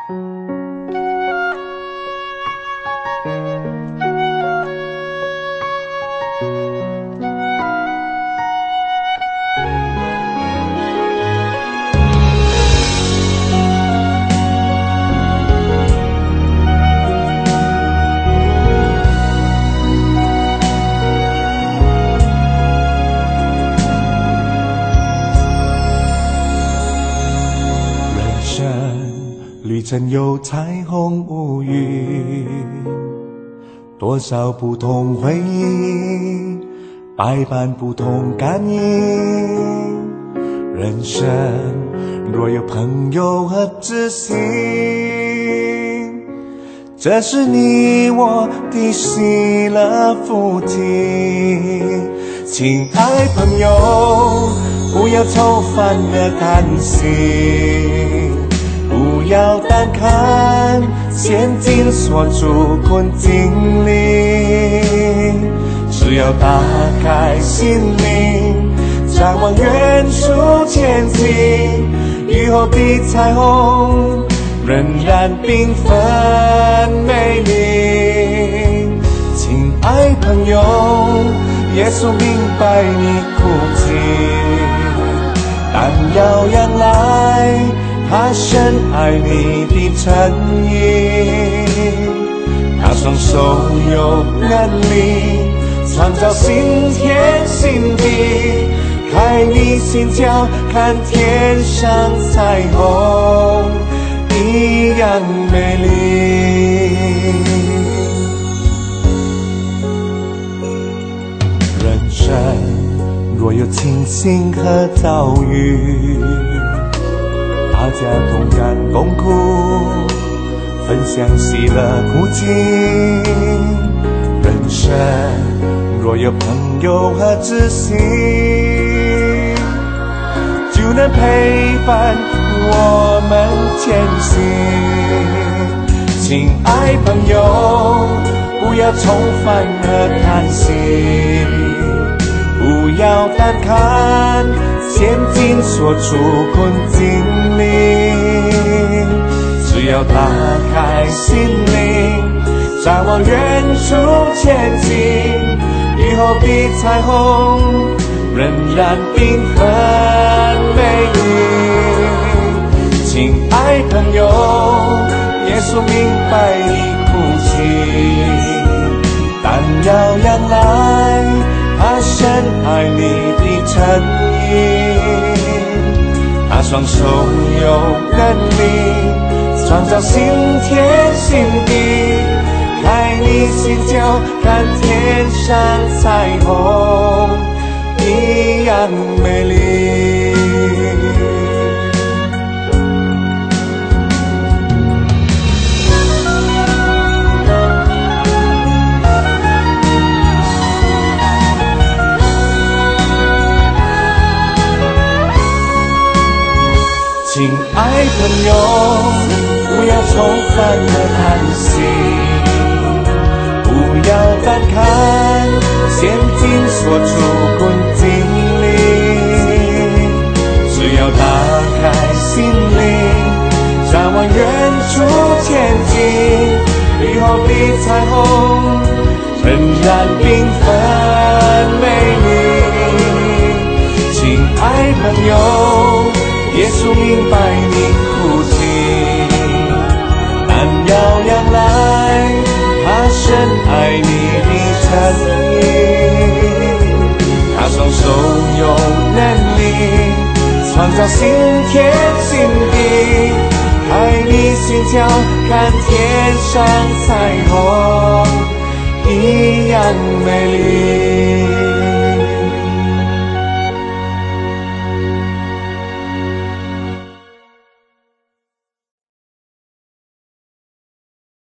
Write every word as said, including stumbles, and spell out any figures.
旅程有彩虹无语，多少不同回忆，百般不同感应。人生若有朋友和知心，这是你我的喜乐福气。亲爱朋友，不要愁烦了担心，不要单看前进所处困境里，只要打开心灵，展望远处前行，雨后的彩虹仍然缤纷美丽。亲爱朋友，耶稣明白你苦境，但要仰赖他深爱你的诚意，他双手有能力创造新天新地，开你心窖，看天上彩虹一样美丽。人生若有清醒和遭遇，大家同甘共苦，分享喜乐苦境。人生若有朋友和知心，就能陪伴我们前行。亲爱朋友，不要愁烦和叹息，不要单看前进所处困境里，只要打开心灵，展望远处前行，雨后的彩虹仍然缤纷美丽。亲爱朋友，耶稣明白你苦情，但要仰赖他深爱你的诚意，他双手有能力创造新天新地，开你心窖，看天上彩虹一样美丽。亲爱朋友，不要愁烦和叹息，不要单看前进所处困境里，只要打开心灵，展望远处前进，雨后的彩虹仍然缤纷美丽。亲爱朋友，耶稣明白你苦情，但要仰赖他深爱你的诚意，他双手有能力创造新天新地，开你心窖，看天上彩虹一样美丽。